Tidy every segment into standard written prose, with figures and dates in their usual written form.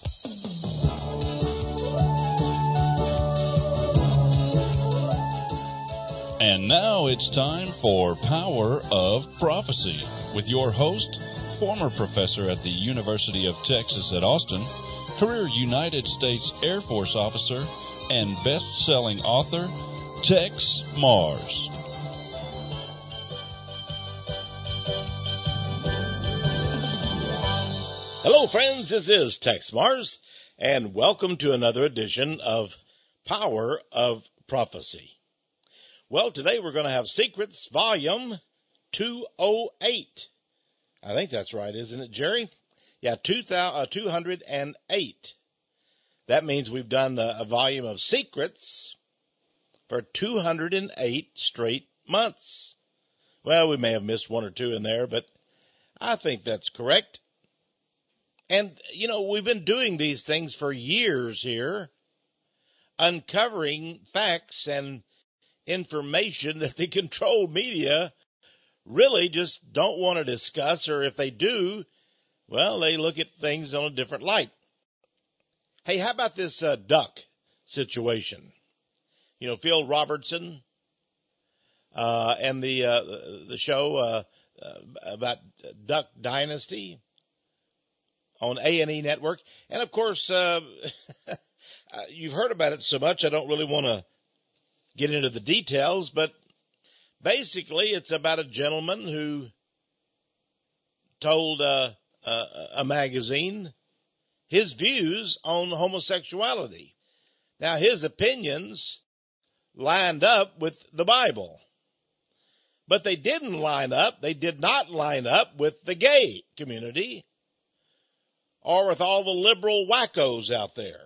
And now it's time for Power of Prophecy with your host, former professor at the University of Texas at Austin, career United States Air Force officer, and best-selling author, Tex Mars. Hello, friends. This is Tex Mars, and welcome to another edition of Power of Prophecy. Well, today we're going to have Secrets, Volume 208. I think that's right, isn't it, Jerry? Yeah, 208. That means we've done a volume of Secrets for 208 straight months. Well, we may have missed one or two in there, but I think that's correct. And, you know, we've been doing these things for years here, uncovering facts and information that the controlled media really just don't want to discuss, or if they do, well, they look at things on a different light. Hey, how about this duck situation? You know, Phil Robertson and the show about Duck Dynasty on A&E Network. And, of course, you've heard about it so much I don't really want to get into the details, but basically it's about a gentleman who told a magazine his views on homosexuality. Now, his opinions lined up with the Bible, but they did not line up with the gay community or with all the liberal wackos out there.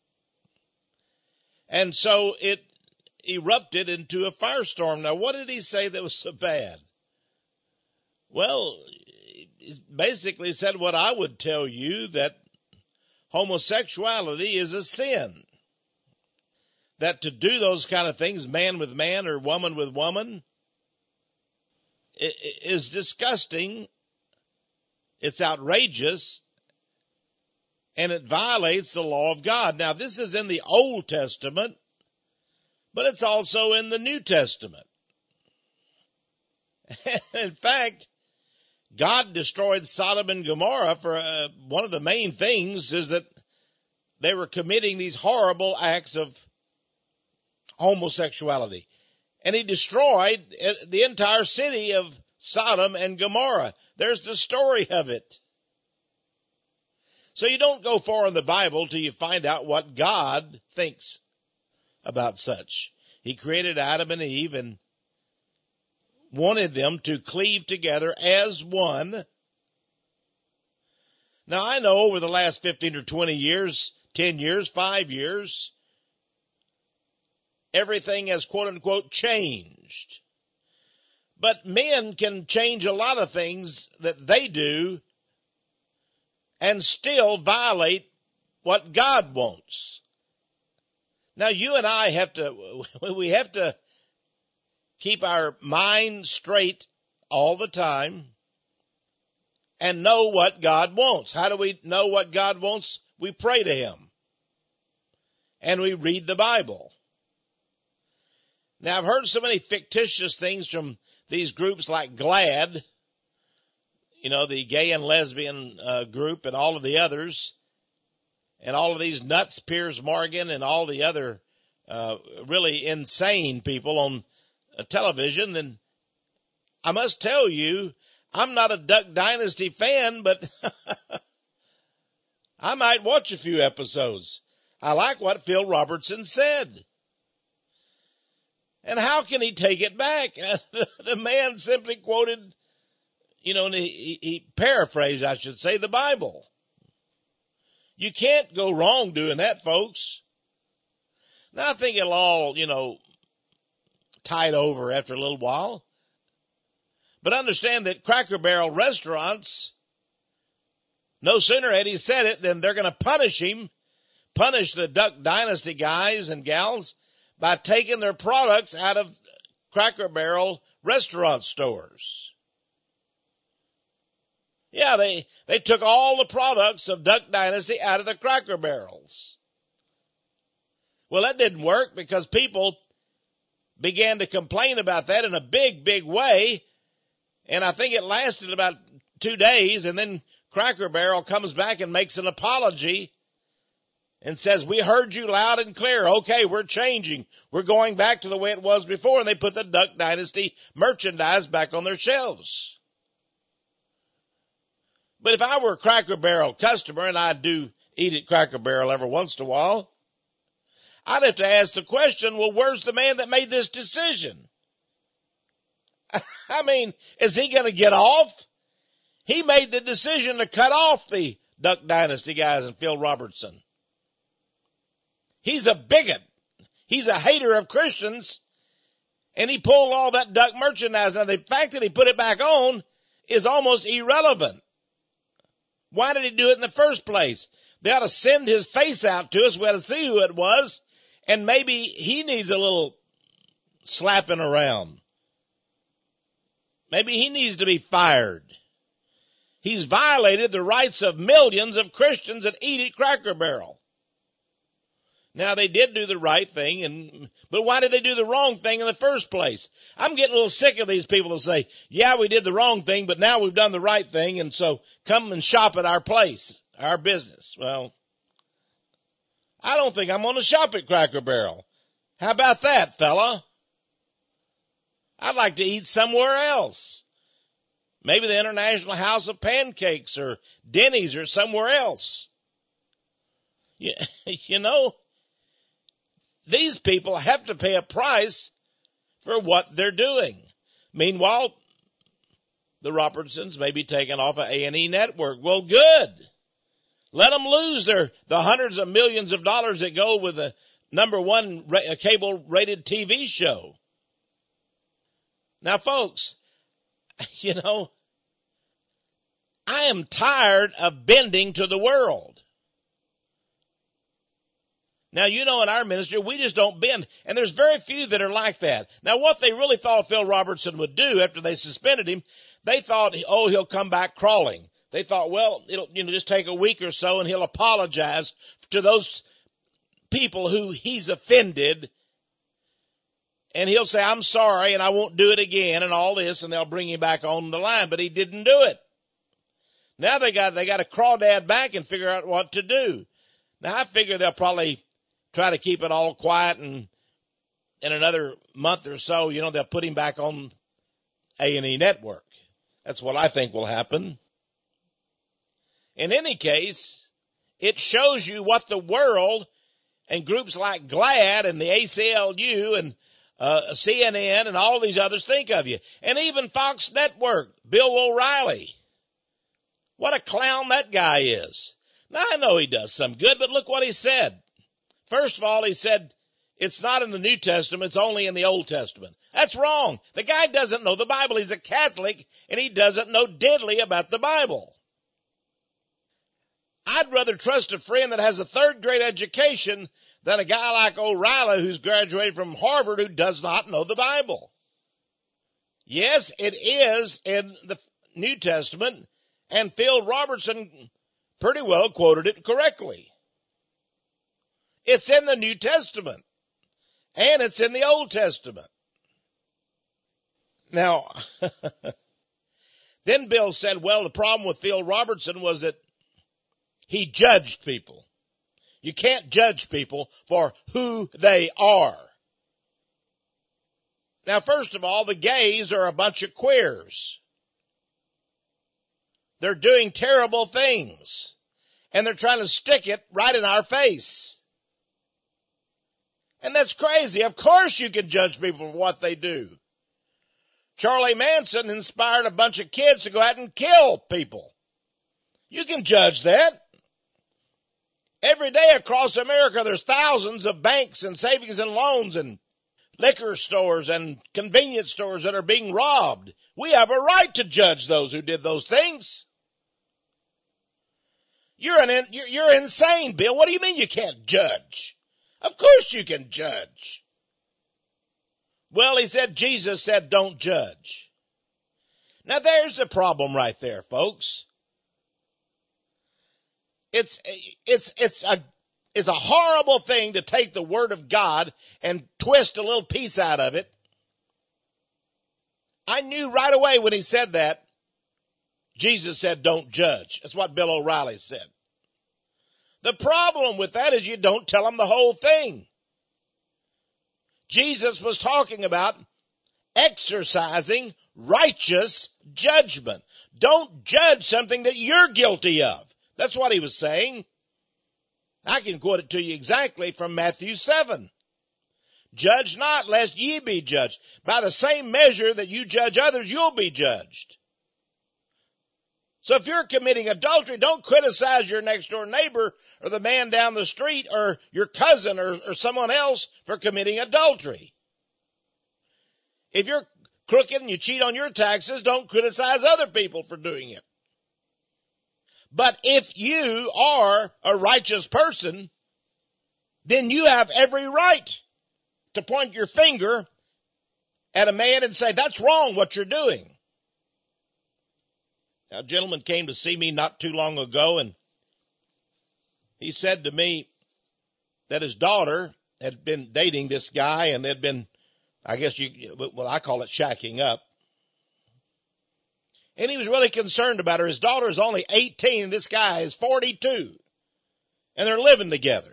And so it erupted into a firestorm. Now, what did he say that was so bad? Well, he basically said what I would tell you, that homosexuality is a sin. That to do those kind of things, man with man or woman with woman, is disgusting. It's outrageous. And it violates the law of God. Now, this is in the Old Testament, but it's also in the New Testament. In fact, God destroyed Sodom and Gomorrah for one of the main things is that they were committing these horrible acts of homosexuality. And he destroyed the entire city of Sodom and Gomorrah. There's the story of it. So you don't go far in the Bible till you find out what God thinks about such. He created Adam and Eve and wanted them to cleave together as one. Now, I know over the last 15 or 20 years, 10 years, 5 years, everything has quote-unquote changed. But men can change a lot of things that they do and still violate what God wants. Now, you and I have to keep our mind straight all the time and know what God wants. How do we know what God wants? We pray to Him and we read the Bible. Now, I've heard so many fictitious things from these groups like GLAAD, you know, the gay and lesbian group and all of the others, and all of these nuts, Piers Morgan and all the other really insane people on television. And I must tell you, I'm not a Duck Dynasty fan, but I might watch a few episodes. I like what Phil Robertson said. And how can he take it back? The man simply quoted, you know, and he paraphrased, I should say, the Bible. You can't go wrong doing that, folks. Now, I think it'll all, you know, tide over after a little while. But understand that Cracker Barrel restaurants, no sooner had he said it than they're going to punish him, punish the Duck Dynasty guys and gals by taking their products out of Cracker Barrel restaurant stores. Yeah, they took all the products of Duck Dynasty out of the Cracker Barrels. Well, that didn't work because people began to complain about that in a big, big way. And I think it lasted about 2 days, and then Cracker Barrel comes back and makes an apology and says, we heard you loud and clear. Okay, we're changing. We're going back to the way it was before. And they put the Duck Dynasty merchandise back on their shelves. But if I were a Cracker Barrel customer, and I do eat at Cracker Barrel every once in a while, I'd have to ask the question, well, where's the man that made this decision? I mean, is he going to get off? He made the decision to cut off the Duck Dynasty guys and Phil Robertson. He's a bigot. He's a hater of Christians. And he pulled all that duck merchandise. Now, the fact that he put it back on is almost irrelevant. Why did he do it in the first place? They ought to send his face out to us. We ought to see who it was. And maybe he needs a little slapping around. Maybe he needs to be fired. He's violated the rights of millions of Christians that eat at Cracker Barrel. Now, they did do the right thing, but why did they do the wrong thing in the first place? I'm getting a little sick of these people that say, yeah, we did the wrong thing, but now we've done the right thing, and so come and shop at our place, our business. Well, I don't think I'm going to shop at Cracker Barrel. How about that, fella? I'd like to eat somewhere else. Maybe the International House of Pancakes or Denny's or somewhere else. You know, these people have to pay a price for what they're doing. Meanwhile, the Robertsons may be taken off of A&E Network. Well, good. Let them lose the hundreds of millions of dollars that go with the number one cable-rated TV show. Now, folks, you know, I am tired of bending to the world. Now, you know, in our ministry, we just don't bend. And there's very few that are like that. Now, what they really thought Phil Robertson would do after they suspended him, they thought, oh, he'll come back crawling. They thought, well, it'll, just take a week or so and he'll apologize to those people who he's offended. And he'll say, I'm sorry and I won't do it again and all this, and they'll bring him back on the line. But he didn't do it. Now they got to crawdad back and figure out what to do. Now I figure they'll probably try to keep it all quiet, and in another month or so, they'll put him back on A&E Network. That's what I think will happen. In any case, it shows you what the world and groups like GLAAD and the ACLU and CNN and all these others think of you. And even Fox Network, Bill O'Reilly. What a clown that guy is. Now, I know he does some good, but look what he said. First of all, he said, it's not in the New Testament, it's only in the Old Testament. That's wrong. The guy doesn't know the Bible. He's a Catholic, and he doesn't know diddly about the Bible. I'd rather trust a friend that has a third-grade education than a guy like O'Reilly who's graduated from Harvard who does not know the Bible. Yes, it is in the New Testament, and Phil Robertson pretty well quoted it correctly. It's in the New Testament, and it's in the Old Testament. Now, then Bill said, well, the problem with Phil Robertson was that he judged people. You can't judge people for who they are. Now, first of all, the gays are a bunch of queers. They're doing terrible things, and they're trying to stick it right in our face. And that's crazy. Of course you can judge people for what they do. Charlie Manson inspired a bunch of kids to go out and kill people. You can judge that. Every day across America, there's thousands of banks and savings and loans and liquor stores and convenience stores that are being robbed. We have a right to judge those who did those things. You're insane, Bill. What do you mean you can't judge? Of course you can judge. Well, Jesus said, don't judge. Now there's the problem right there, folks. It's a horrible thing to take the Word of God and twist a little piece out of it. I knew right away when he said that, Jesus said, don't judge. That's what Bill O'Reilly said. The problem with that is you don't tell them the whole thing. Jesus was talking about exercising righteous judgment. Don't judge something that you're guilty of. That's what he was saying. I can quote it to you exactly from Matthew 7. Judge not, lest ye be judged. By the same measure that you judge others, you'll be judged. So if you're committing adultery, don't criticize your next door neighbor or the man down the street or your cousin or someone else for committing adultery. If you're crooked and you cheat on your taxes, don't criticize other people for doing it. But if you are a righteous person, then you have every right to point your finger at a man and say, that's wrong what you're doing. Now, a gentleman came to see me not too long ago, and he said to me that his daughter had been dating this guy, and they'd been, I call it shacking up. And he was really concerned about her. His daughter is only 18, and this guy is 42. And they're living together.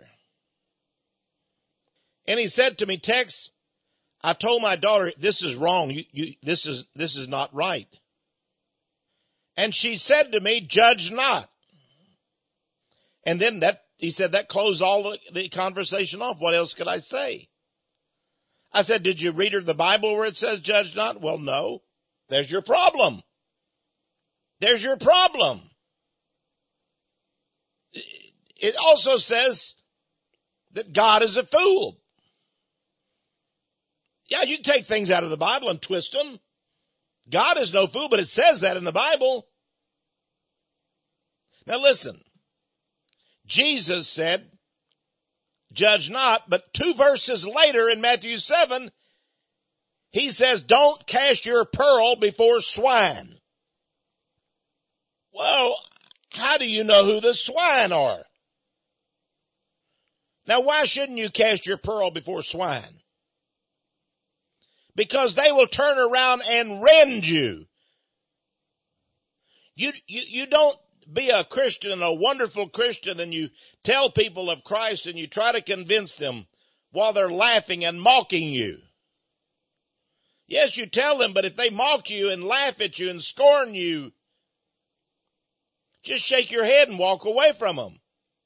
And he said to me, Tex, I told my daughter, this is wrong. This is not right. And she said to me, judge not. And then he said that closed all the conversation off. What else could I say? I said, did you read her the Bible where it says judge not? Well, no. There's your problem. There's your problem. It also says that God is a fool. Yeah, you can take things out of the Bible and twist them. God is no fool, but it says that in the Bible. Now listen, Jesus said, judge not, but 2 verses later in Matthew 7, he says, don't cast your pearl before swine. Well, how do you know who the swine are? Now, why shouldn't you cast your pearl before swine? Because they will turn around and rend you. You don't be a Christian, a wonderful Christian, and you tell people of Christ and you try to convince them while they're laughing and mocking you. Yes, you tell them, but if they mock you and laugh at you and scorn you, just shake your head and walk away from them.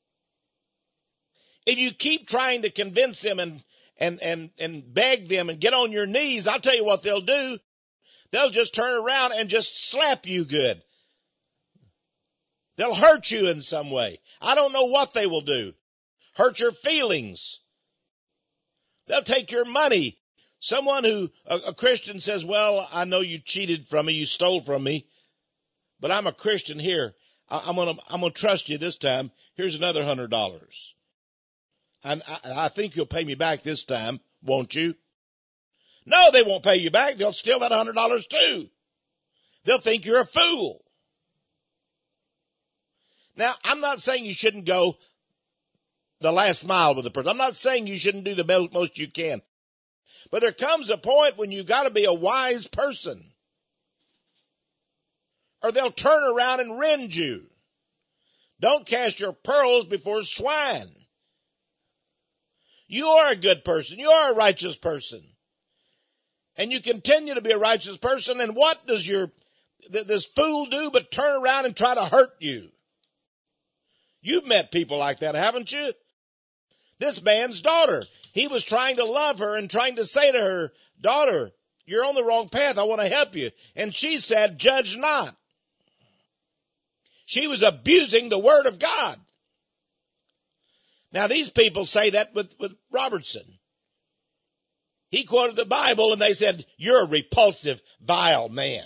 If you keep trying to convince them and beg them and get on your knees, I'll tell you what they'll do. They'll just turn around and just slap you good. They'll hurt you in some way. I don't know what they will do. Hurt your feelings. They'll take your money. Someone a Christian says, well, I know you cheated from me, you stole from me, but I'm a Christian here. I'm gonna trust you this time. Here's another $100. I think you'll pay me back this time, won't you? No, they won't pay you back. They'll steal that $100 too. They'll think you're a fool. Now, I'm not saying you shouldn't go the last mile with the person. I'm not saying you shouldn't do the most you can. But there comes a point when you got to be a wise person, or they'll turn around and rend you. Don't cast your pearls before swine. You are a good person. You are a righteous person. And you continue to be a righteous person. And what does this fool do but turn around and try to hurt you? You've met people like that, haven't you? This man's daughter, he was trying to love her and trying to say to her, daughter, you're on the wrong path. I want to help you. And she said, judge not. She was abusing the word of God. Now these people say that with Robertson. He quoted the Bible and they said, you're a repulsive, vile man.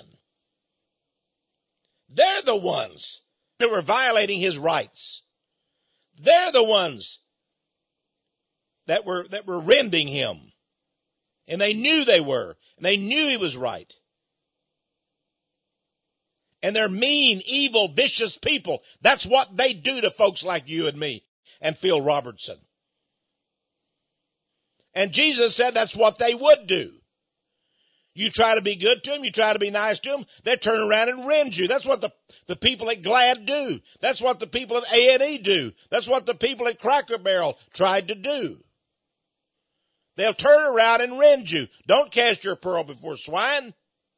They're the ones that were violating his rights. They're the ones that were rending him. And they knew they were. And they knew he was right. And they're mean, evil, vicious people. That's what they do to folks like you and me and Phil Robertson. And Jesus said that's what they would do. You try to be good to them, you try to be nice to them, they turn around and rend you. That's what the people at Glad do. That's what the people at A&E do. That's what the people at Cracker Barrel tried to do. They'll turn around and rend you. Don't cast your pearl before swine.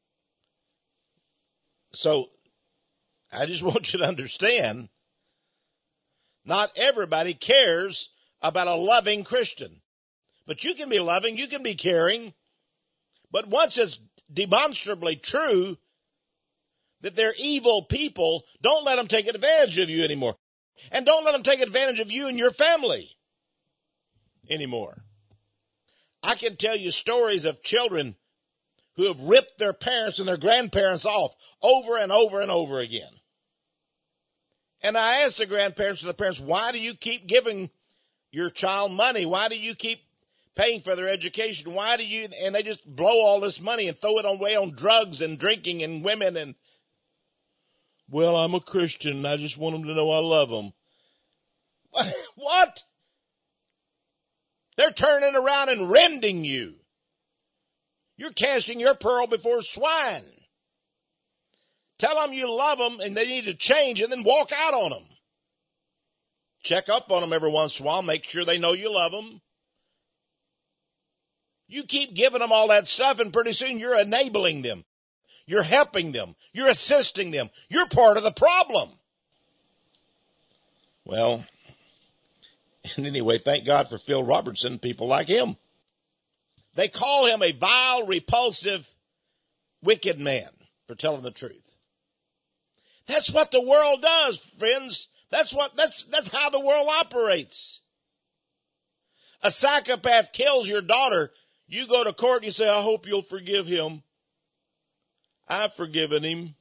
So, I just want you to understand, not everybody cares about a loving Christian. But you can be loving, you can be caring. But once it's demonstrably true that they're evil people, don't let them take advantage of you anymore. And don't let them take advantage of you and your family anymore. I can tell you stories of children who have ripped their parents and their grandparents off over and over and over again. And I asked the grandparents and the parents, why do you keep giving your child money? Why do you keep paying for their education? Why do you, and they just blow all this money and throw it away on drugs and drinking and women and, well, I'm a Christian and I just want them to know I love them. What? They're turning around and rending you. You're casting your pearl before swine. Tell them you love them and they need to change and then walk out on them. Check up on them every once in a while. Make sure they know you love them. You keep giving them all that stuff and pretty soon you're enabling them. You're helping them. You're assisting them. You're part of the problem. Well, and anyway, thank God for Phil Robertson, people like him. They call him a vile, repulsive, wicked man for telling the truth. That's what the world does, friends. That's how the world operates. A psychopath kills your daughter. You go to court and you say, I hope you'll forgive him. I've forgiven him.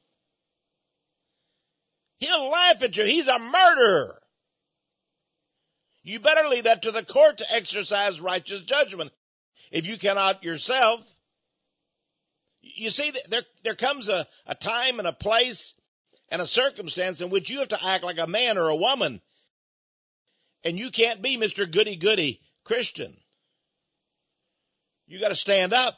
He'll laugh at you. He's a murderer. You better leave that to the court to exercise righteous judgment. If you cannot yourself. You see, there comes a time and a place and a circumstance in which you have to act like a man or a woman. And you can't be Mr. Goody-Goody Christian. You got to stand up.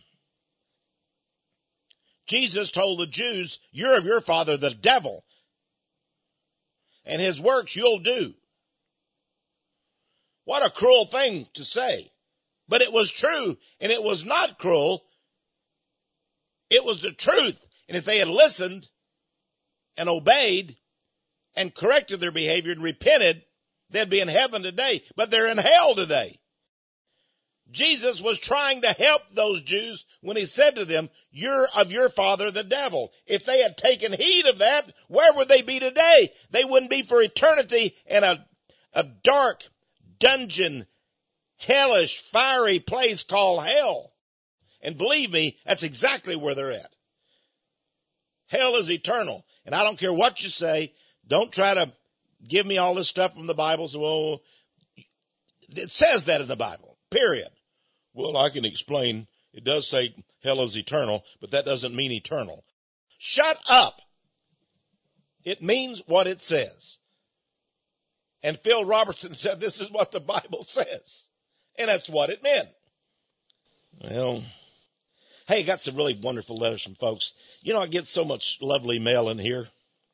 Jesus told the Jews, you're of your father, the devil. And his works you'll do. What a cruel thing to say. But it was true, and it was not cruel. It was the truth. And if they had listened and obeyed and corrected their behavior and repented, they'd be in heaven today. But they're in hell today. Jesus was trying to help those Jews when he said to them, you're of your father the devil. If they had taken heed of that, where would they be today? They wouldn't be for eternity in a dark dungeon, hellish, fiery place called hell. And believe me, that's exactly where they're at. Hell is eternal. And I don't care what you say. Don't try to give me all this stuff from the Bible. So, well, it says that in the Bible, period. Well, I can explain. It does say hell is eternal, but that doesn't mean eternal. Shut up. It means what it says. And Phil Robertson said this is what the Bible says. And that's what it meant. Well, hey, got some really wonderful letters from folks. You know, I get so much lovely mail in here.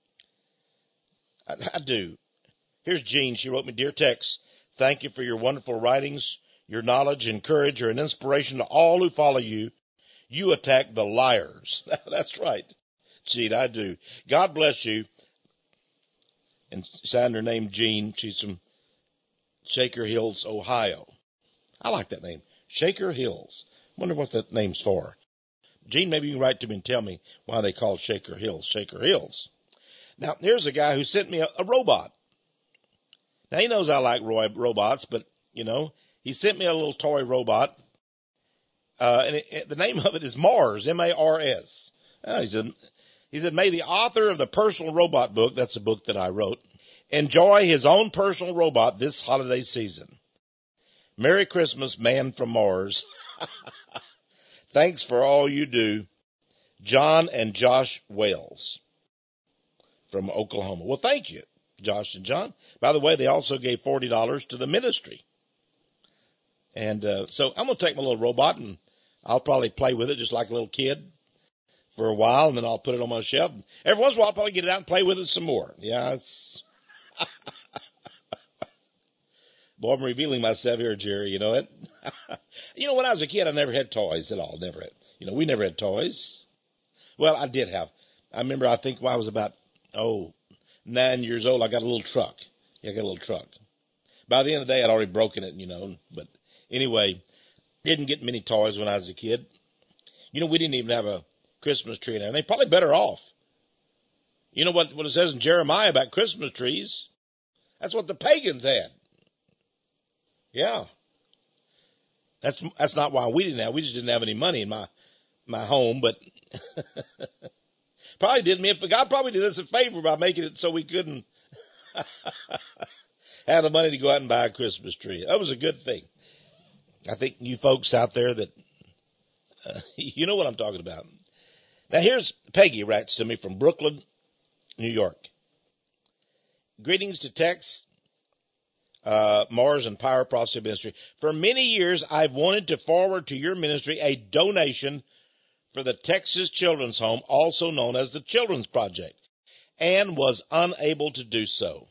I do. Here's Jean. She wrote me, Dear Tex, thank you for your wonderful writings. Your knowledge and courage are an inspiration to all who follow you. You attack the liars. That's right. Gee, I do. God bless you. And signed her name Jean. She's from Shaker Hills, Ohio. I like that name. Shaker Hills. Wonder what that name's for. Jean, maybe you can write to me and tell me why they call Shaker Hills Shaker Hills. Now, here's a guy who sent me a robot. Now, he knows I like robots, but, you know, he sent me a little toy robot. And the name of it is Mars, M-A-R-S. He said, may the author of the Personal Robot book, that's a book that I wrote, enjoy his own personal robot this holiday season. Merry Christmas, man from Mars. Thanks for all you do. John and Josh Wales. from Oklahoma. Well, thank you, Josh and John. By the way, they also gave $40 to the ministry. And so I'm going to take my little robot and I'll probably play with it just like a little kid for a while, and then I'll put it on my shelf. Every once in a while, I'll probably get it out and play with it some more. Yeah, it's... Boy, I'm revealing myself here, Jerry. You know it. When I was a kid, I never had toys at all. Never had. We never had toys. Well, I did have. I remember, I think when I was about, 9 years old, I got a little truck. Yeah, I got a little truck. By the end of the day, I'd already broken it, But anyway, didn't get many toys when I was a kid. We didn't even have a Christmas tree and everything. Probably better off. You know what it says in Jeremiah about Christmas trees? That's what the pagans had. Yeah. That's not why we didn't have. We just didn't have any money in my home, but God probably did us a favor by making it so we couldn't have the money to go out and buy a Christmas tree. That was a good thing. I think you folks out there that, you know what I'm talking about. Now here's Peggy writes to me from Brooklyn, New York. Greetings to Tex, Mars and Power Prophecy Ministry. For many years, I've wanted to forward to your ministry a donation for the Texas Children's Home, also known as the Children's Project, and was unable to do so.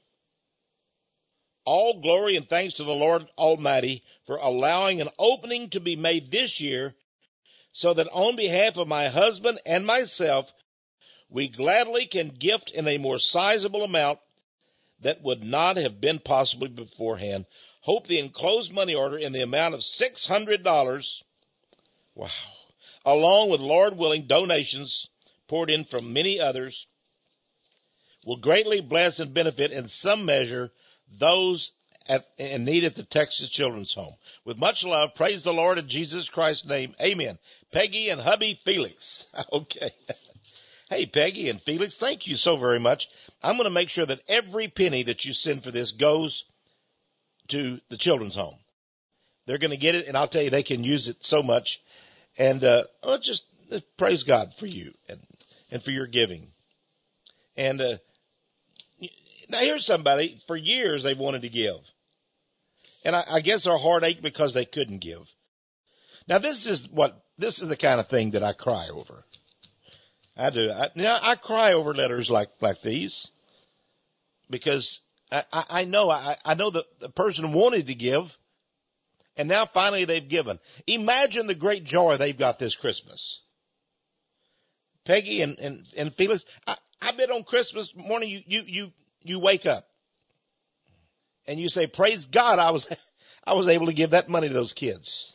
All glory and thanks to the Lord Almighty for allowing an opening to be made this year so that on behalf of my husband and myself, we gladly can gift in a more sizable amount that would not have been possible beforehand. Hope the enclosed money order in the amount of $600, wow, along with Lord willing donations poured in from many others, will greatly bless and benefit in some measure those in need at the Texas Children's Home. With much love, praise the Lord in Jesus Christ's name. Amen. Peggy and hubby Felix. Okay. Hey, Peggy and Felix, thank you so very much. I'm going to make sure that every penny that you send for this goes to the Children's Home. They're going to get it, and I'll tell you, they can use it so much. And just praise God for you and for your giving. And now here's somebody, for years they've wanted to give. And I guess their heart ached because they couldn't give. Now this is the kind of thing that I cry over. I do. I cry over letters like these because I know that the person wanted to give, and now finally they've given. Imagine the great joy they've got this Christmas. Peggy and Felix, I bet on Christmas morning you wake up and you say, praise God, I was able to give that money to those kids.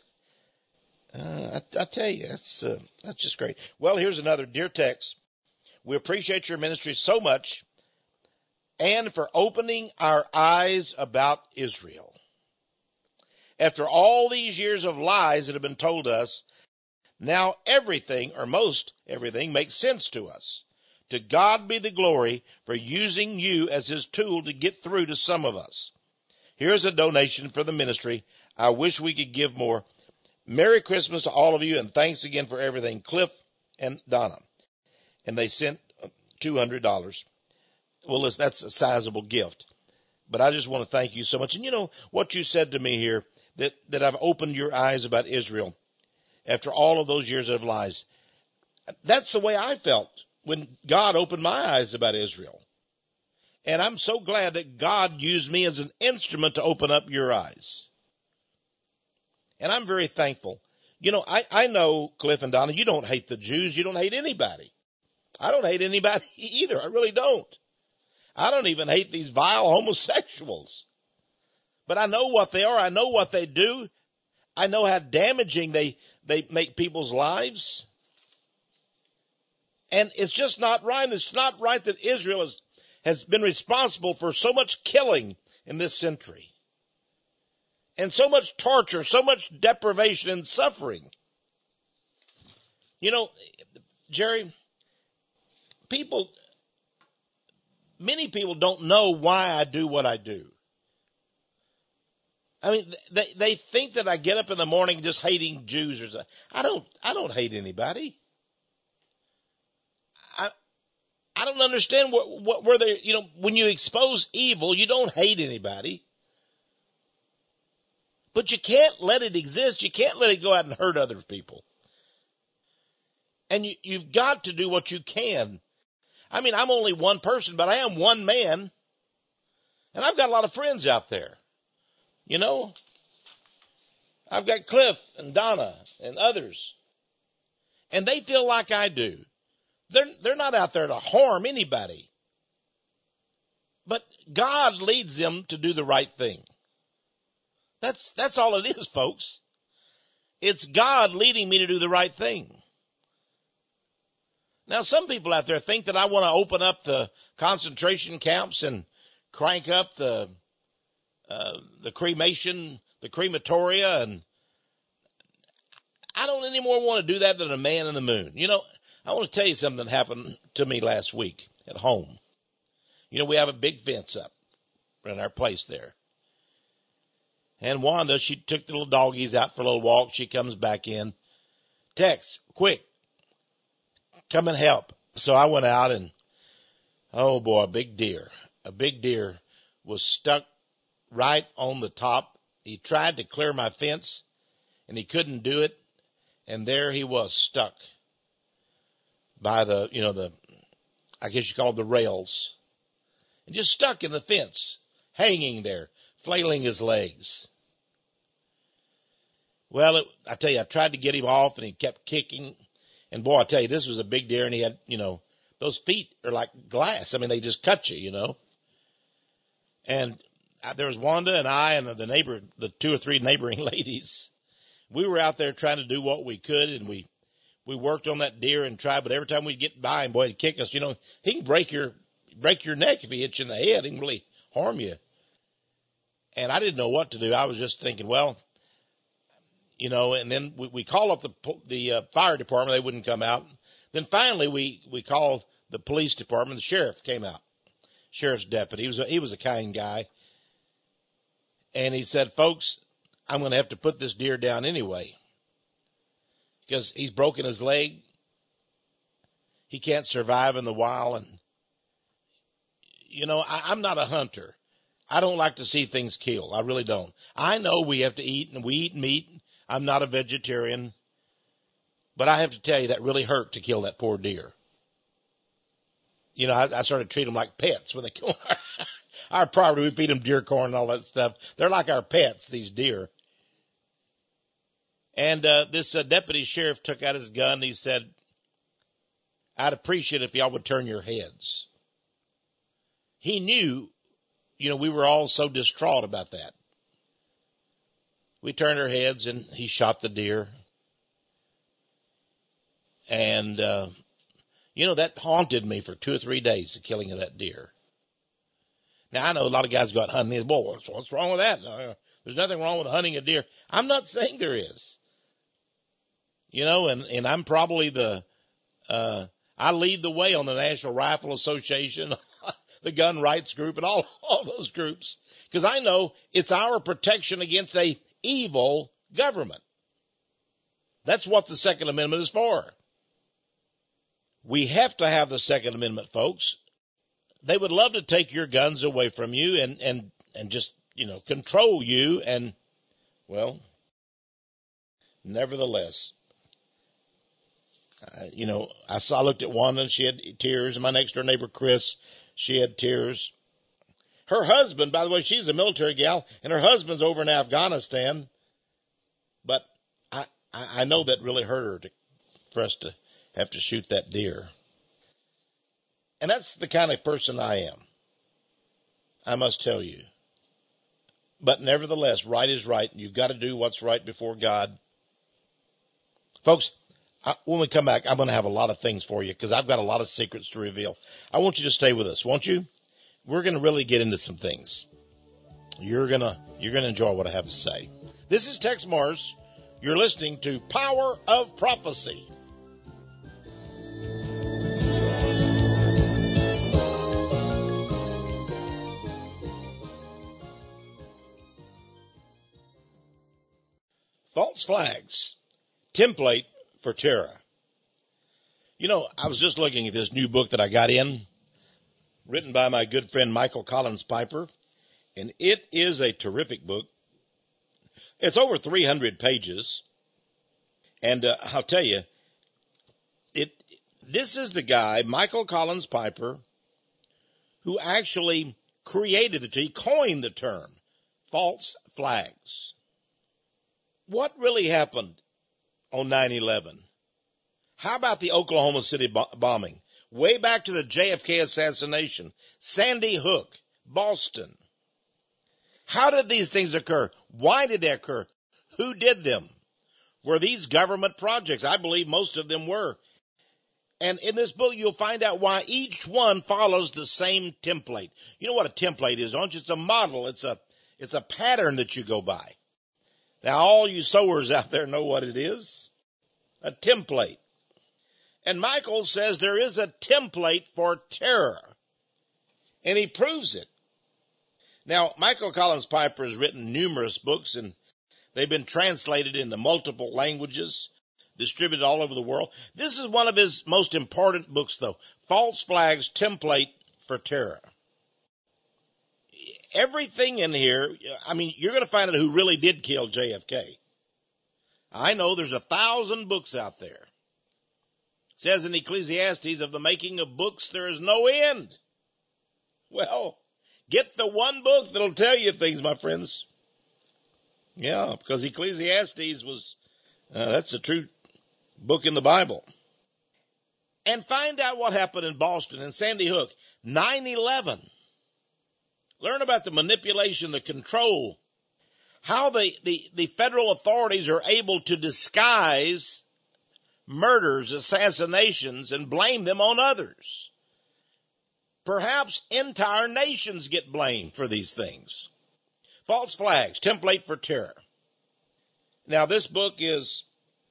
I tell you, that's just great. Well, here's another. Dear Tex, we appreciate your ministry so much and for opening our eyes about Israel. After all these years of lies that have been told us, now everything, or most everything, makes sense to us. To God be the glory for using you as his tool to get through to some of us. Here's a donation for the ministry. I wish we could give more. Merry Christmas to all of you, and thanks again for everything, Cliff and Donna. And they sent $200. Well, listen, that's a sizable gift. But I just want to thank you so much. And you know what you said to me here, that I've opened your eyes about Israel after all of those years of lies. That's the way I felt when God opened my eyes about Israel. And I'm so glad that God used me as an instrument to open up your eyes. And I'm very thankful. You know, I know, Cliff and Donna, you don't hate the Jews. You don't hate anybody. I don't hate anybody either. I really don't. I don't even hate these vile homosexuals. But I know what they are. I know what they do. I know how damaging they make people's lives. And it's just not right. It's not right that Israel has been responsible for so much killing in this century. And so much torture, so much deprivation and suffering. You know, Jerry, many people don't know why I do what I do. I mean, they think that I get up in the morning just hating Jews or something. I don't hate anybody. I don't understand where they, when you expose evil, you don't hate anybody. But you can't let it exist. You can't let it go out and hurt other people. And you've got to do what you can. I mean, I'm only one person, but I am one man. And I've got a lot of friends out there. I've got Cliff and Donna and others. And they feel like I do. They're not out there to harm anybody. But God leads them to do the right thing. That's all it is, folks. It's God leading me to do the right thing. Now, some people out there think that I want to open up the concentration camps and crank up the cremation, the crematoria, and I don't anymore want to do that than a man in the moon. I want to tell you something that happened to me last week at home. We have a big fence up in our place there. And Wanda, she took the little doggies out for a little walk. She comes back in. Tex, quick, come and help. So I went out and, oh boy, a big deer was stuck right on the top. He tried to clear my fence and he couldn't do it. And there he was stuck by I guess you call it the rails, and just stuck in the fence, hanging there, flailing his legs. Well, I tell you, I tried to get him off and he kept kicking. And boy, I tell you, this was a big deer and he had, those feet are like glass. I mean, they just cut you, And there was Wanda and I and the 2 or 3 neighboring ladies. We were out there trying to do what we could, and we worked on that deer and tried, but every time we'd get by him, boy, he'd kick us. He can break your neck if he hits you in the head. He can really harm you. And I didn't know what to do. I was just thinking, well, and then we called up the fire department. They wouldn't come out. Then finally we called the police department. The sheriff came out, sheriff's deputy. He was a kind guy. And he said, folks, I'm going to have to put this deer down anyway because he's broken his leg. He can't survive in the wild. And, I'm not a hunter. I don't like to see things killed. I really don't. I know we have to eat, and we eat meat. I'm not a vegetarian. But I have to tell you, that really hurt to kill that poor deer. I started treating them like pets when they come on our property. We feed them deer corn and all that stuff. They're like our pets, these deer. And this deputy sheriff took out his gun and he said, I'd appreciate it if y'all would turn your heads. He knew, we were all so distraught about that. We turned our heads and he shot the deer. And, that haunted me for 2 or 3 days, the killing of that deer. Now, I know a lot of guys go out hunting. Boy, what's wrong with that? There's nothing wrong with hunting a deer. I'm not saying there is. And I'm probably I lead the way on the National Rifle Association, the gun rights group, and all those groups. Because I know it's our protection against a evil government. That's what the Second Amendment is for. We have to have the Second Amendment, folks. They would love to take your guns away from you and just, control you. And, well, nevertheless, I looked at Wanda and she had tears. And my next door neighbor, Chris, she had tears. Her husband, by the way, she's a military gal, and her husband's over in Afghanistan. But I know that really hurt her for us to have to shoot that deer. And that's the kind of person I am, I must tell you. But nevertheless, right is right. You've got to do what's right before God. Folks, when we come back, I'm going to have a lot of things for you because I've got a lot of secrets to reveal. I want you to stay with us, won't you? We're going to really get into some things. You're going to enjoy what I have to say. This is Tex Mars. You're listening to Power of Prophecy. False flags, template for terror. I was just looking at this new book that I got in written by my good friend Michael Collins Piper, and it is a terrific book. It's over 300 pages, and I'll tell you, this is the guy, Michael Collins Piper, who actually he coined the term, false flags. What really happened on 9/11? How about the Oklahoma City bombing? Way back to the JFK assassination, Sandy Hook, Boston. How did these things occur? Why did they occur? Who did them? Were these government projects? I believe most of them were. And in this book, you'll find out why each one follows the same template. You know what a template is, don't you? It's a model. It's a pattern that you go by. Now, all you sewers out there know what it is. A template. And Michael says there is a template for terror. And he proves it. Now, Michael Collins Piper has written numerous books, and they've been translated into multiple languages, distributed all over the world. This is one of his most important books, though. False Flags, Template for Terror. Everything in here, you're going to find out who really did kill JFK. I know there's 1,000 books out there. It says in Ecclesiastes, of the making of books, there is no end. Well, get the one book that'll tell you things, my friends. Yeah, because Ecclesiastes that's a true book in the Bible. And find out what happened in Boston and Sandy Hook, 9/11. Learn about the manipulation, the control, how the federal authorities are able to disguise murders, assassinations, and blame them on others. Perhaps entire nations get blamed for these things. False Flags, Template for Terror. Now, this book is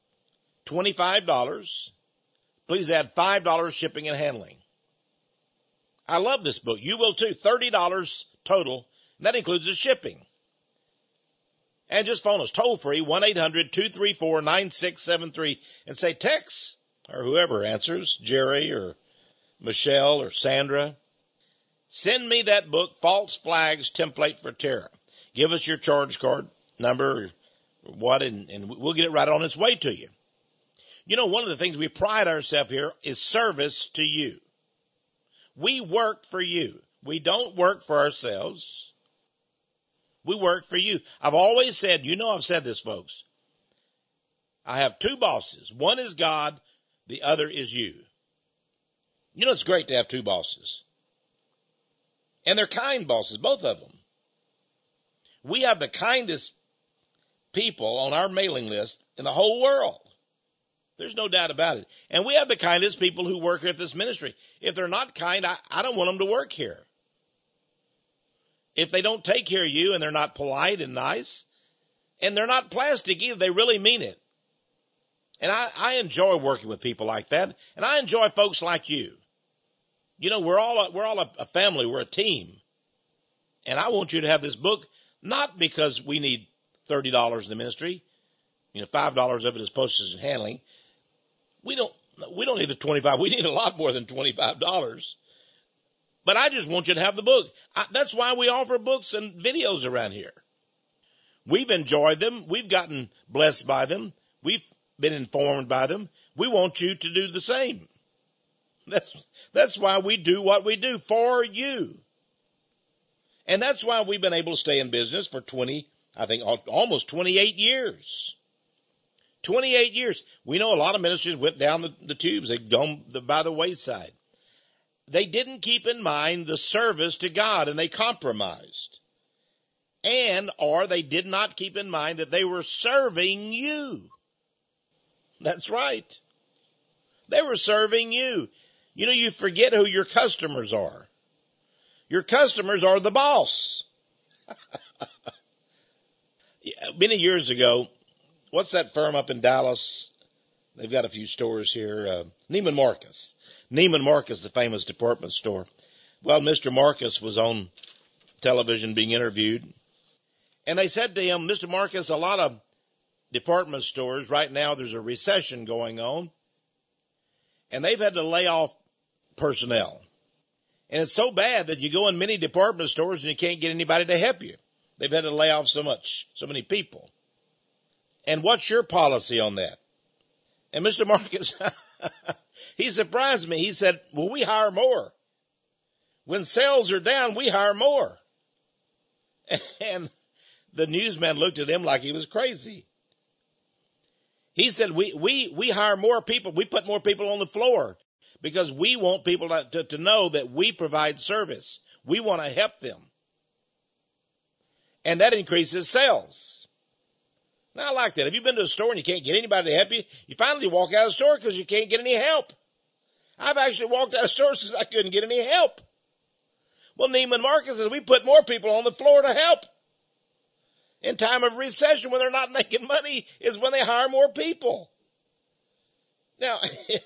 $25. Please add $5 shipping and handling. I love this book. You will too. $30 total. And that includes the shipping. And just phone us toll free, 1-800-234-9673, and say Tex, or whoever answers, Jerry or Michelle or Sandra. Send me that book, False Flags, Template for Terror. Give us your charge card number, or what, and we'll get it right on its way to you. You know, one of the things we pride ourselves here is service to you. We work for you. We don't work for ourselves. We work for you. I've always said, I've said this, folks. I have two bosses. One is God. The other is you. You know, it's great to have two bosses. And they're kind bosses, both of them. We have the kindest people on our mailing list in the whole world. There's no doubt about it. And we have the kindest people who work here at this ministry. If they're not kind, I don't want them to work here. If they don't take care of you and they're not polite and nice, and they're not plastic either, they really mean it. And I enjoy working with people like that, and I enjoy folks like you. You know, we're all a family, we're a team. And I want you to have this book, not because we need $30 in the ministry. $5 of it is postage and handling. We don't need the $25. We need a lot more than $25. But I just want you to have the book. That's why we offer books and videos around here. We've enjoyed them. We've gotten blessed by them. We've been informed by them. We want you to do the same. That's why we do what we do, for you. And that's why we've been able to stay in business for almost 28 years. 28 years. We know a lot of ministries went down the tubes. They've gone by the wayside. They didn't keep in mind the service to God, and they compromised. Or they did not keep in mind that they were serving you. That's right. They were serving you. You forget who your customers are. Your customers are the boss. Many years ago, what's that firm up in Dallas? They've got a few stores here. Neiman Marcus. Neiman Marcus, the famous department store. Well, Mr. Marcus was on television being interviewed. And they said to him, Mr. Marcus, a lot of department stores, right now there's a recession going on. And they've had to lay off personnel. And it's so bad that you go in many department stores and you can't get anybody to help you. They've had to lay off so many people. And what's your policy on that? And Mr. Marcus, he surprised me. He said, well, we hire more. When sales are down, we hire more. And the newsman looked at him like he was crazy. He said, we hire more people. We put more people on the floor because we want people to know that we provide service. We want to help them. And that increases sales. Now, I like that. Have you been to a store and you can't get anybody to help you? You finally walk out of the store because you can't get any help. I've actually walked out of stores because I couldn't get any help. Well, Neiman Marcus says we put more people on the floor to help. In time of recession, when they're not making money, is when they hire more people. Now,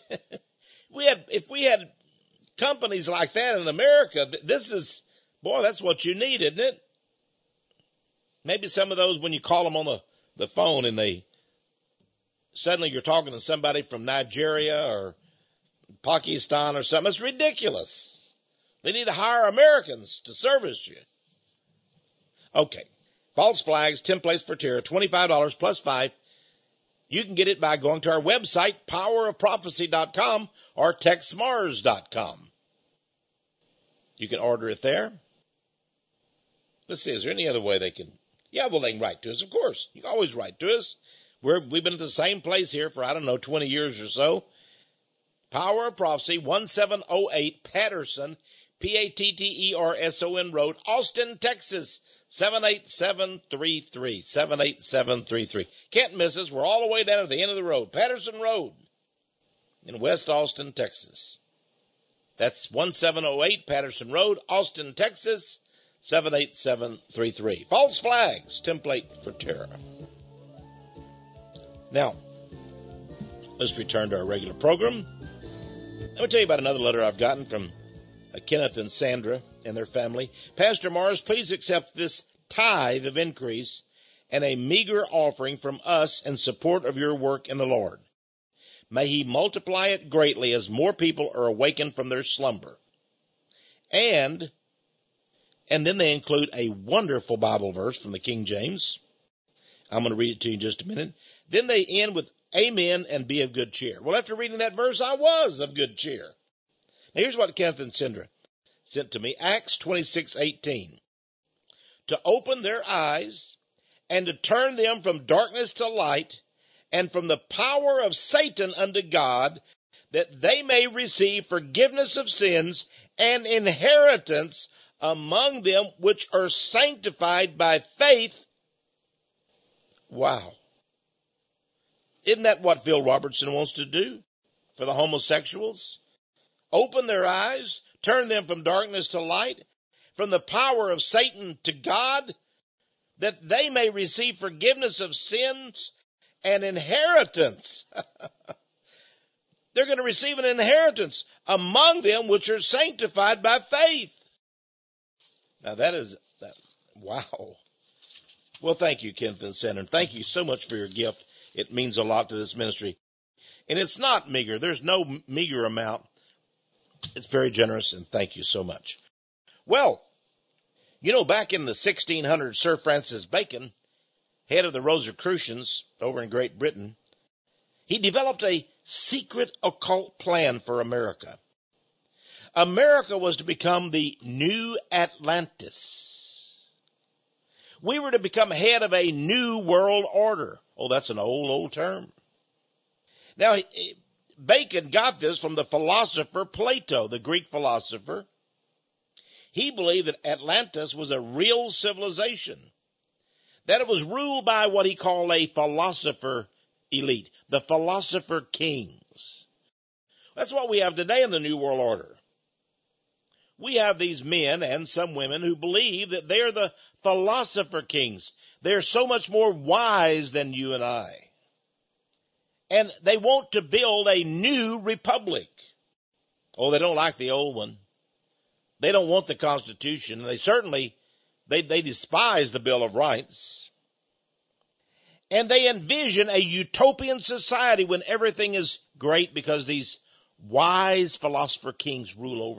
if we had companies like that in America, that's what you need, isn't it? Maybe some of those when you call them on the phone and suddenly you're talking to somebody from Nigeria or Pakistan or something. It's ridiculous. They need to hire Americans to service you. Okay. False flags, templates for terror, $25 plus 5. You can get it by going to our website, powerofprophecy.com or textmars.com. You can order it there. Let's see, is there any other way they can? Yeah, well, they can write to us, of course. You can always write to us. We've been at the same place here for, 20 years or so. Power of Prophecy, 1708 Patterson, Patterson Road, Austin, Texas, 78733, 78733. Can't miss us. We're all the way down at the end of the road, Patterson Road in West Austin, Texas. That's 1708 Patterson Road, Austin, Texas, 78733. False flags, template for terror. Now, let's return to our regular program. Let me tell you about another letter I've gotten from Kenneth and Sandra and their family. Pastor Mars, please accept this tithe of increase and a meager offering from us in support of your work in the Lord. May he multiply it greatly as more people are awakened from their slumber. And then they include a wonderful Bible verse from the King James. I'm going to read it to you in just a minute. Then they end with amen and be of good cheer. Well, after reading that verse, I was of good cheer. Now, here's what Kenneth and Sandra sent to me. Acts 26:18. To open their eyes and to turn them from darkness to light and from the power of Satan unto God, that they may receive forgiveness of sins and inheritance among them which are sanctified by faith. Wow. Isn't that what Phil Robertson wants to do for the homosexuals? Open their eyes, turn them from darkness to light, from the power of Satan to God, that they may receive forgiveness of sins and inheritance. They're going to receive an inheritance among them which are sanctified by faith. Now wow. Well, thank you, Kenneth and Sandra. Thank you so much for your gift. It means a lot to this ministry. And it's not meager. There's no meager amount. It's very generous, and thank you so much. Well, back in the 1600s, Sir Francis Bacon, head of the Rosicrucians over in Great Britain, he developed a secret occult plan for America. America was to become the new Atlantis. We were to become head of a new world order. Oh, that's an old term. Now, Bacon got this from the philosopher Plato, the Greek philosopher. He believed that Atlantis was a real civilization, that it was ruled by what he called a philosopher elite, the philosopher kings. That's what we have today in the New World Order. We have these men and some women who believe that they're the philosopher kings. They're so much more wise than you and I. And they want to build a new republic. Oh, they don't like the old one. They don't want the Constitution. They certainly, they despise the Bill of Rights. And they envision a utopian society when everything is great because these wise philosopher kings rule over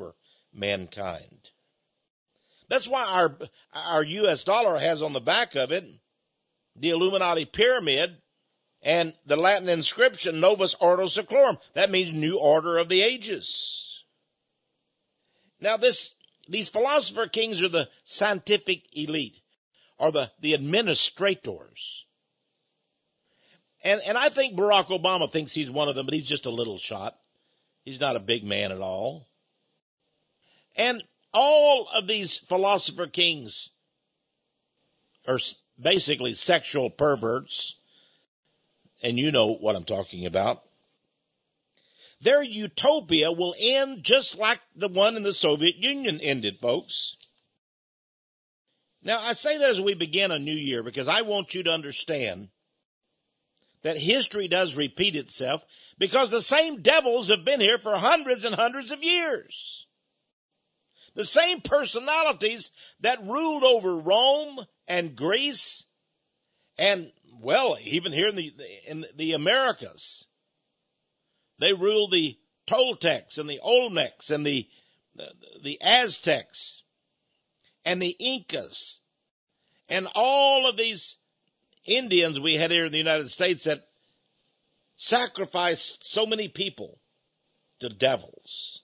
mankind. That's why our U.S. dollar has on the back of it the Illuminati pyramid and the Latin inscription Novus Ordo Seclorum. That means New Order of the Ages. Now these philosopher kings are the scientific elite, or the administrators. And I think Barack Obama thinks he's one of them, but he's just a little shot. He's not a big man at all. And all of these philosopher kings are basically sexual perverts, and you know what I'm talking about. Their utopia will end just like the one in the Soviet Union ended, folks. Now, I say that as we begin a new year because I want you to understand that history does repeat itself because the same devils have been here for hundreds and hundreds of years. The same personalities that ruled over Rome and Greece and, well, even here in the Americas. They ruled the Toltecs and the Olmecs and the Aztecs and the Incas and all of these Indians we had here in the United States that sacrificed so many people to devils.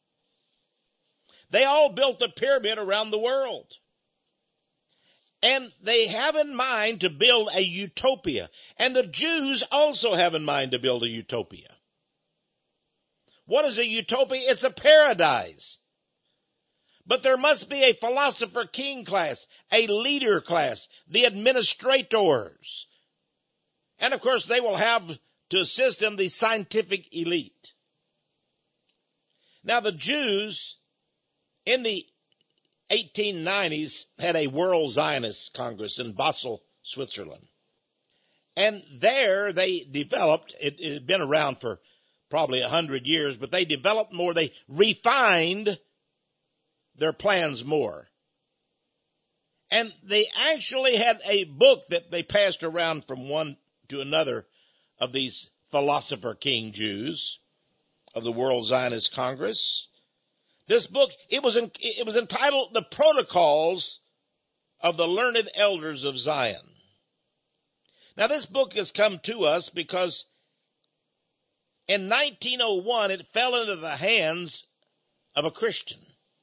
They all built a pyramid around the world. And they have in mind to build a utopia. And the Jews also have in mind to build a utopia. What is a utopia? It's a paradise. But there must be a philosopher king class, a leader class, the administrators. And of course they will have to assist them the scientific elite. Now the Jews in the 1890s had a World Zionist Congress in Basel, Switzerland. And there they developed, it had been around for probably 100 years, but they developed more, they refined their plans more. And they actually had a book that they passed around from one to another of these philosopher king Jews of the World Zionist Congress. This book, it was entitled The Protocols of the Learned Elders of Zion. Now this book has come to us because in 1901 it fell into the hands of a Christian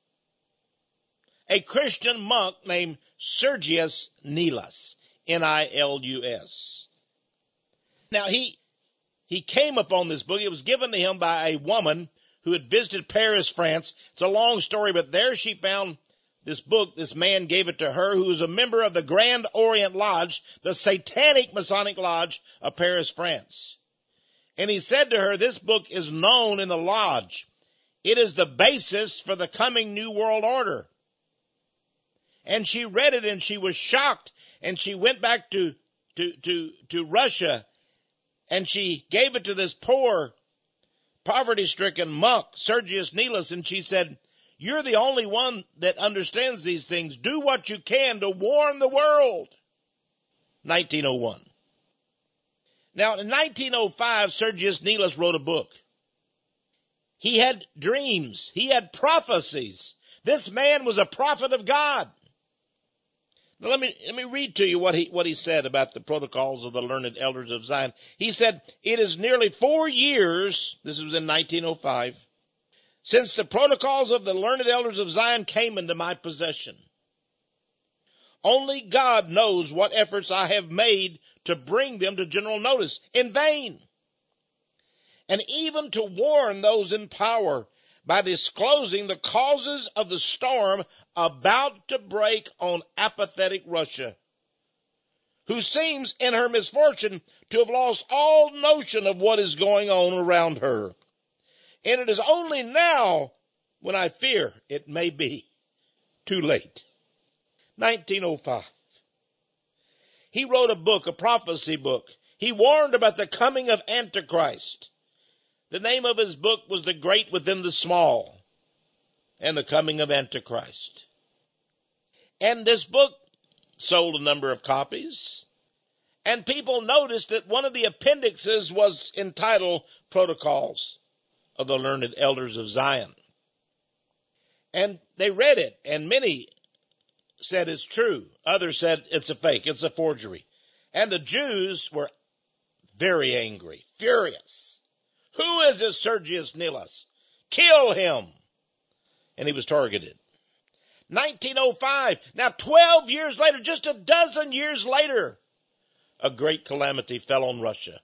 monk named Sergius Nilus, Nilus. Now he came upon this book. It was given to him by a woman who had visited Paris, France. It's a long story, but there she found this book. This man gave it to her, who was a member of the Grand Orient Lodge, the Satanic Masonic Lodge of Paris, France. And he said to her, this book is known in the lodge. It is the basis for the coming New World Order. And she read it and she was shocked, and she went back to Russia, and she gave it to this poor, poverty-stricken monk, Sergius Nilus, and she said, you're the only one that understands these things. Do what you can to warn the world. 1901. Now, in 1905, Sergius Nilus wrote a book. He had dreams. He had prophecies. This man was a prophet of God. Now, let me read to you what he said about the protocols of the learned elders of Zion. He said, it is nearly 4 years, this was in 1905, since the protocols of the learned elders of Zion came into my possession. Only God knows what efforts I have made to bring them to general notice, in vain. And even to warn those in power by disclosing the causes of the storm about to break on apathetic Russia, who seems in her misfortune to have lost all notion of what is going on around her. And it is only now when I fear it may be too late. 1905. He wrote a book, a prophecy book. He warned about the coming of Antichrist. The name of his book was The Great Within the Small and the Coming of Antichrist. And this book sold a number of copies, and people noticed that one of the appendixes was entitled Protocols of the Learned Elders of Zion. And they read it, and many said it's true. Others said it's a fake, it's a forgery. And the Jews were very angry, furious. Who is this Sergius Nilus? Kill him. And he was targeted. 1905, now 12 years later, just a dozen years later, a great calamity fell on Russia.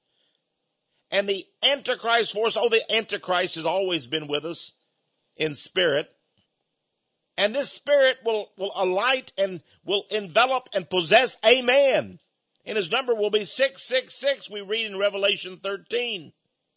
And the Antichrist force, the Antichrist has always been with us in spirit. And this spirit will alight and will envelop and possess a man. And his number will be 666, we read in Revelation 13.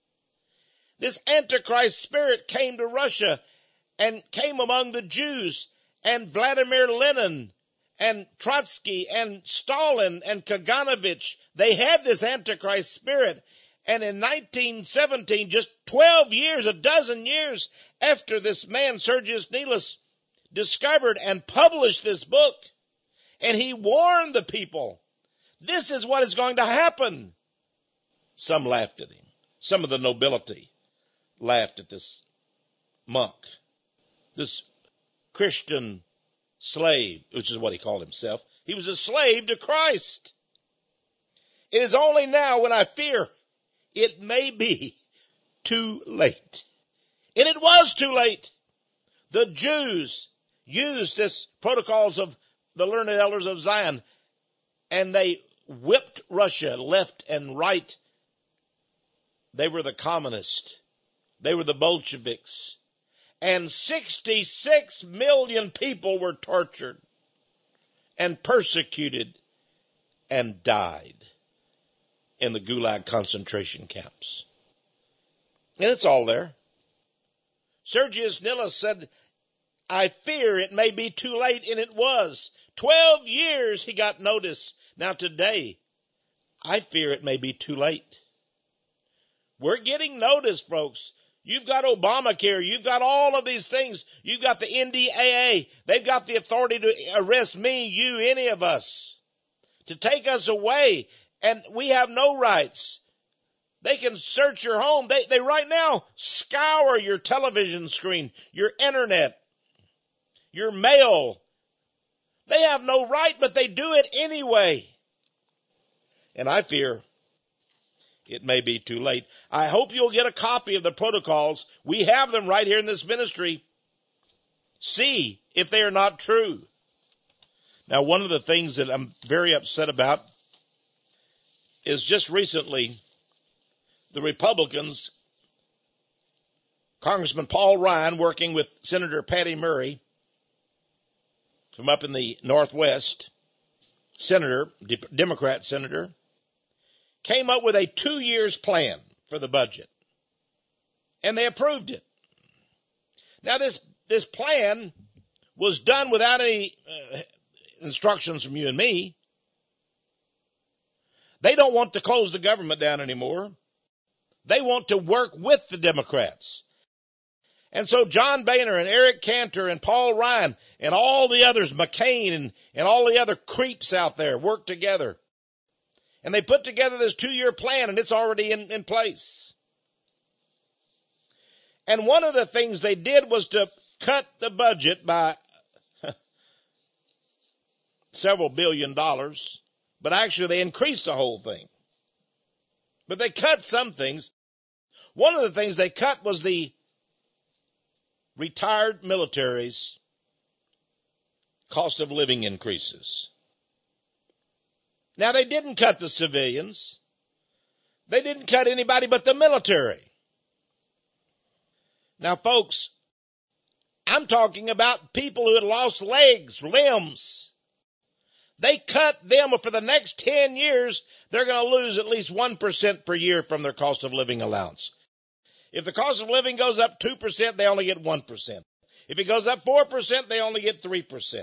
This Antichrist spirit came to Russia and came among the Jews, and Vladimir Lenin and Trotsky and Stalin and Kaganovich, they had this Antichrist spirit. And in 1917, just 12 years, a dozen years after this man, Sergius Nilus, discovered and published this book, and he warned the people, this is what is going to happen. Some laughed at him. Some of the nobility laughed at this monk, this Christian slave, which is what he called himself. He was a slave to Christ. It is only now when I fear it may be too late. And it was too late. The Jews used this protocols of the learned elders of Zion, and they whipped Russia left and right. They were the communists. They were the Bolsheviks. And 66 million people were tortured and persecuted and died in the Gulag concentration camps. And it's all there. Sergius Nilus said, I fear it may be too late, and it was. 12 years he got notice. Now today, I fear it may be too late. We're getting notice, folks. You've got Obamacare. You've got all of these things. You've got the NDAA. They've got the authority to arrest me, you, any of us, to take us away. And we have no rights. They can search your home. They right now scour your television screen, your internet, your mail. They have no right, but they do it anyway. And I fear it may be too late. I hope you'll get a copy of the protocols. We have them right here in this ministry. See if they are not true. Now, one of the things that I'm very upset about is just recently the Republicans, Congressman Paul Ryan, working with Senator Patty Murray from up in the Northwest, Democrat senator, came up with a 2 years plan for the budget. And they approved it. Now this plan was done without any instructions from you and me. They don't want to close the government down anymore. They want to work with the Democrats. And so John Boehner and Eric Cantor and Paul Ryan and all the others, McCain and all the other creeps out there work together. And they put together this 2 year plan, and it's already in place. And one of the things they did was to cut the budget by several $billions, but actually they increased the whole thing. But they cut some things. One of the things they cut was the retired military's cost of living increases. Now, they didn't cut the civilians. They didn't cut anybody but the military. Now, folks, I'm talking about people who had lost legs, limbs. They cut them for the next 10 years. They're going to lose at least 1% per year from their cost of living allowance. If the cost of living goes up 2%, they only get 1%. If it goes up 4%, they only get 3%.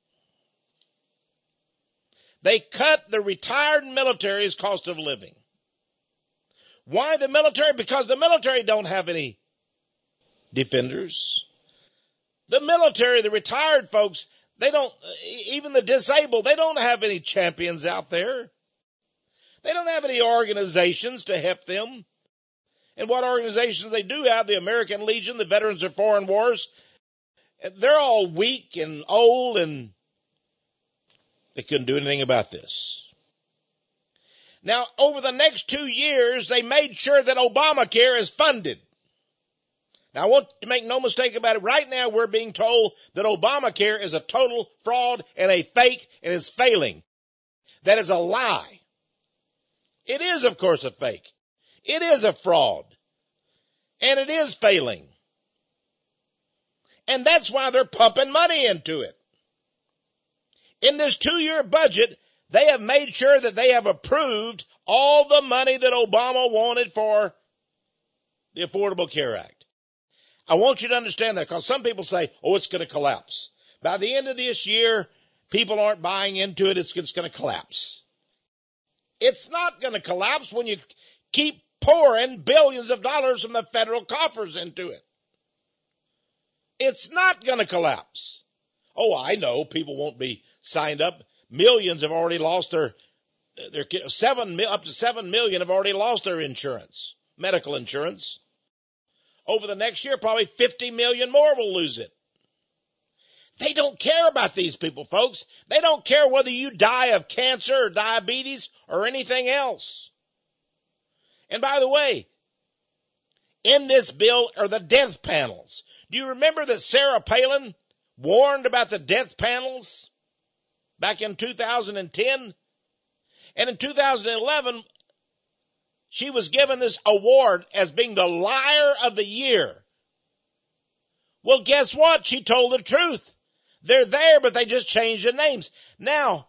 They cut the retired military's cost of living. Why the military? Because the military don't have any defenders. The military, the retired folks, they don't, even the disabled, they don't have any champions out there. They don't have any organizations to help them. And what organizations they do have, the American Legion, the Veterans of Foreign Wars, They're all weak and old, and they couldn't do anything about this. Now, over the next 2 years, they made sure that Obamacare is funded. Now, I want to make no mistake about it. Right now, we're being told that Obamacare is a total fraud and a fake and is failing. That is a lie. It is, of course, a fake. It is a fraud. And it is failing. And that's why they're pumping money into it. In this 2-year budget, they have made sure that they have approved all the money that Obama wanted for the Affordable Care Act. I want you to understand that, because some people say, oh, it's going to collapse. By the end of this year, people aren't buying into it. It's going to collapse. It's not going to collapse when you keep pouring billions of dollars from the federal coffers into it. It's not going to collapse. Oh, I know people won't be signed up. Millions have already lost up to 7 million have already lost their insurance, medical insurance. Over the next year, probably 50 million more will lose it. They don't care about these people, folks. They don't care whether you die of cancer or diabetes or anything else. And by the way, in this bill are the death panels. Do you remember that Sarah Palin warned about the death panels back in 2010? And in 2011, she was given this award as being the liar of the year. Well, guess what? She told the truth. They're there, but they just changed the names. Now,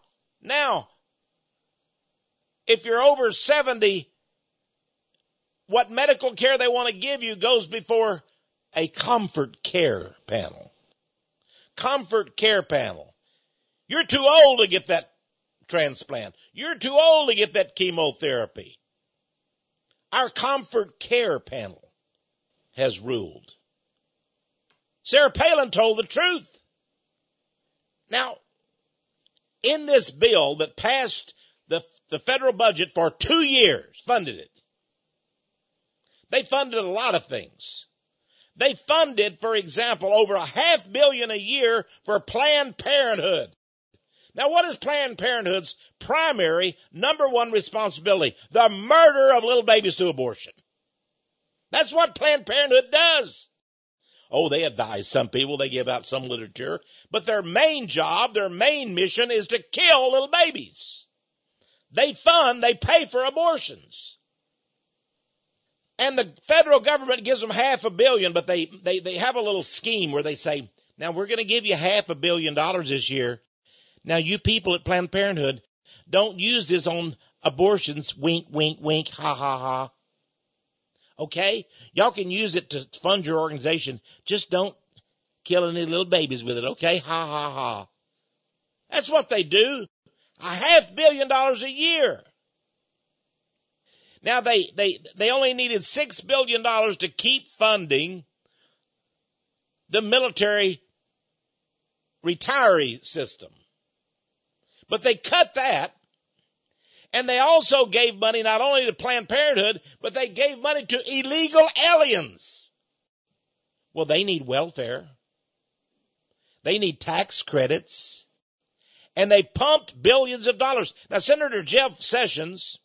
if you're over 70, what medical care they want to give you goes before a comfort care panel. Comfort care panel. You're too old to get that transplant. You're too old to get that chemotherapy. Our comfort care panel has ruled. Sarah Palin told the truth. Now, in this bill that passed the federal budget for 2 years, funded it, they funded a lot of things. They funded, for example, over $500 million a year for Planned Parenthood. Now, what is Planned Parenthood's primary number one responsibility? The murder of little babies through abortion. That's what Planned Parenthood does. Oh, they advise some people, they give out some literature, but their main job, their main mission is to kill little babies. They pay for abortions. And the federal government gives them $500 million, but they have a little scheme where they say, now we're going to give you $500 million this year. Now you people at Planned Parenthood, don't use this on abortions, wink, wink, wink, ha, ha, ha. Okay? Y'all can use it to fund your organization. Just don't kill any little babies with it, okay? Ha, ha, ha. That's what they do. $500 million a year. Now they only needed $6 billion to keep funding the military retiree system. But they cut that, and they also gave money not only to Planned Parenthood, but they gave money to illegal aliens. Well, they need welfare. They need tax credits. And they pumped billions of dollars. Now, Senator Jeff Sessions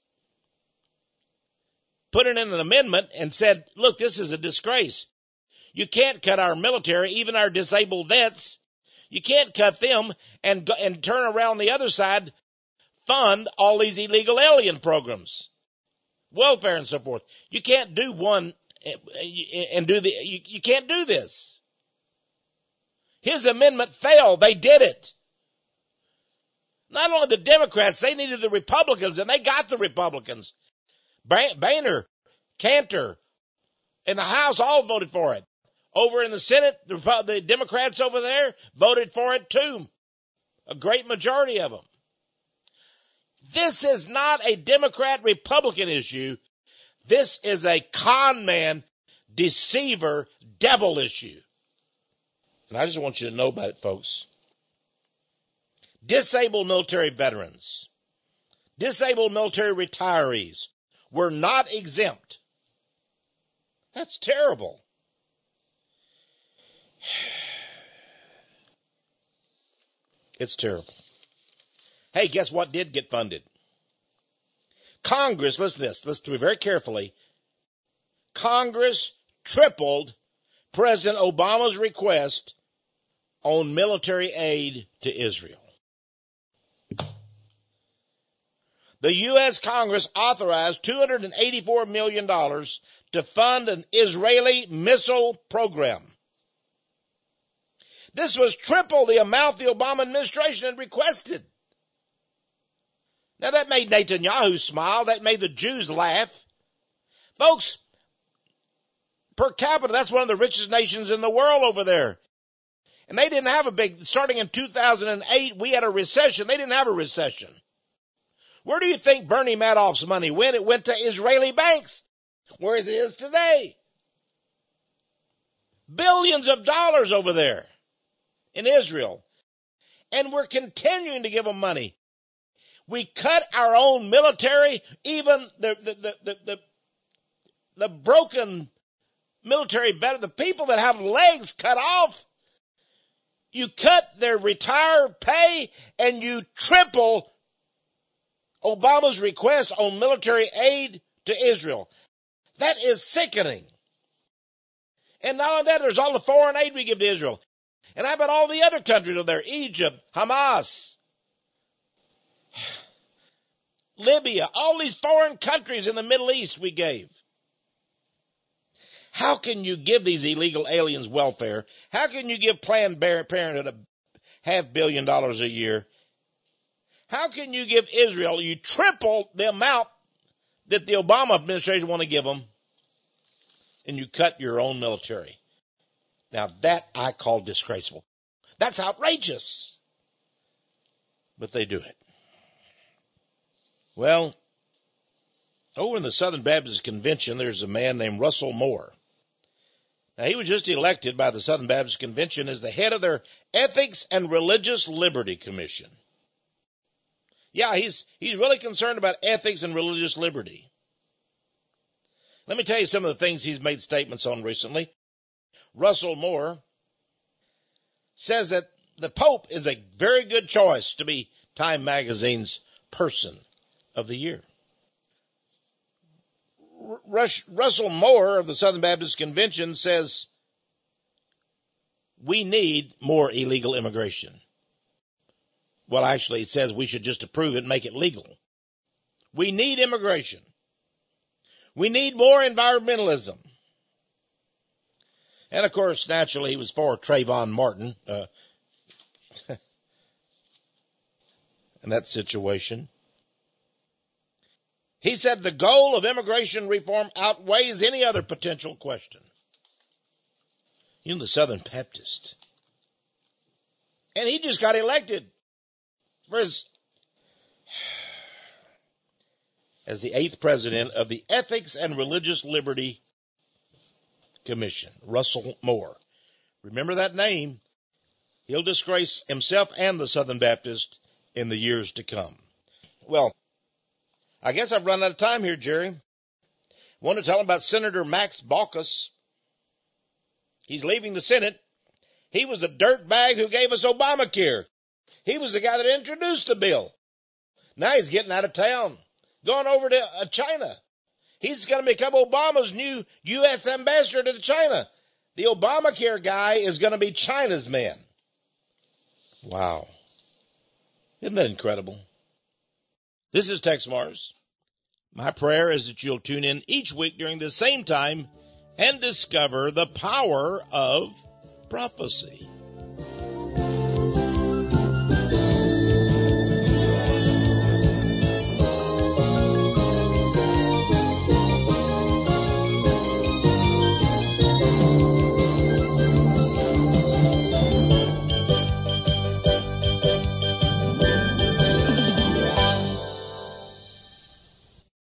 put in an amendment and said, look, this is a disgrace. You can't cut our military, even our disabled vets. You can't cut them and turn around the other side, fund all these illegal alien programs, welfare and so forth. You can't do one and do you can't do this. His amendment failed. They did it. Not only the Democrats, they needed the Republicans, and they got the Republicans. Boehner, Cantor, in the House all voted for it. Over in the Senate, the Democrats over there voted for it too. A great majority of them. This is not a Democrat-Republican issue. This is a con man, deceiver, devil issue. And I just want you to know about it, folks. Disabled military veterans, disabled military retirees were not exempt. That's terrible. It's terrible. Hey, guess what did get funded? Congress, listen to this. Listen to me very carefully. Congress tripled President Obama's request on military aid to Israel. The U.S. Congress authorized $284 million to fund an Israeli missile program. This was triple the amount the Obama administration had requested. Now that made Netanyahu smile. That made the Jews laugh. Folks, per capita, that's one of the richest nations in the world over there. And they didn't have starting in 2008, we had a recession. They didn't have a recession. Where do you think Bernie Madoff's money went? It went to Israeli banks, where it is today. Billions of dollars over there in Israel. And we're continuing to give them money. We cut our own military, even the broken military veteran, the people that have legs cut off. You cut their retired pay and you triple Obama's request on military aid to Israel. That is sickening. And not only that, there's all the foreign aid we give to Israel. And how about all the other countries over there? Egypt, Hamas, Libya, all these foreign countries in the Middle East we gave. How can you give these illegal aliens welfare? How can you give Planned Parenthood $500 million a year? How can you give Israel, you triple the amount that the Obama administration want to give them, and you cut your own military? Now that I call disgraceful. That's outrageous. But they do it. Well, over in the Southern Baptist Convention, there's a man named Russell Moore. Now, he was just elected by the Southern Baptist Convention as the head of their Ethics and Religious Liberty Commission. Yeah, he's really concerned about ethics and religious liberty. Let me tell you some of the things he's made statements on recently. Russell Moore says that the Pope is a very good choice to be Time Magazine's Person of the Year. Russell Moore of the Southern Baptist Convention says we need more illegal immigration. Well, actually, he says we should just approve it and make it legal. We need immigration. We need more environmentalism. And, of course, naturally, he was for Trayvon Martin in that situation. He said the goal of immigration reform outweighs any other potential question. You know, the Southern Baptist. And he just got elected as the 8th president of the Ethics and Religious Liberty Commission, Russell Moore. Remember that name. He'll disgrace himself and the Southern Baptist in the years to come. Well, I guess I've run out of time here, Jerry. I want to tell him about Senator Max Baucus. He's leaving the Senate. He was the dirtbag who gave us Obamacare. He was the guy that introduced the bill. Now he's getting out of town, going over to China. He's going to become Obama's new U.S. ambassador to China. The Obamacare guy is going to be China's man. Wow. Isn't that incredible? This is Tex Mars. My prayer is that you'll tune in each week during the same time and discover the power of prophecy.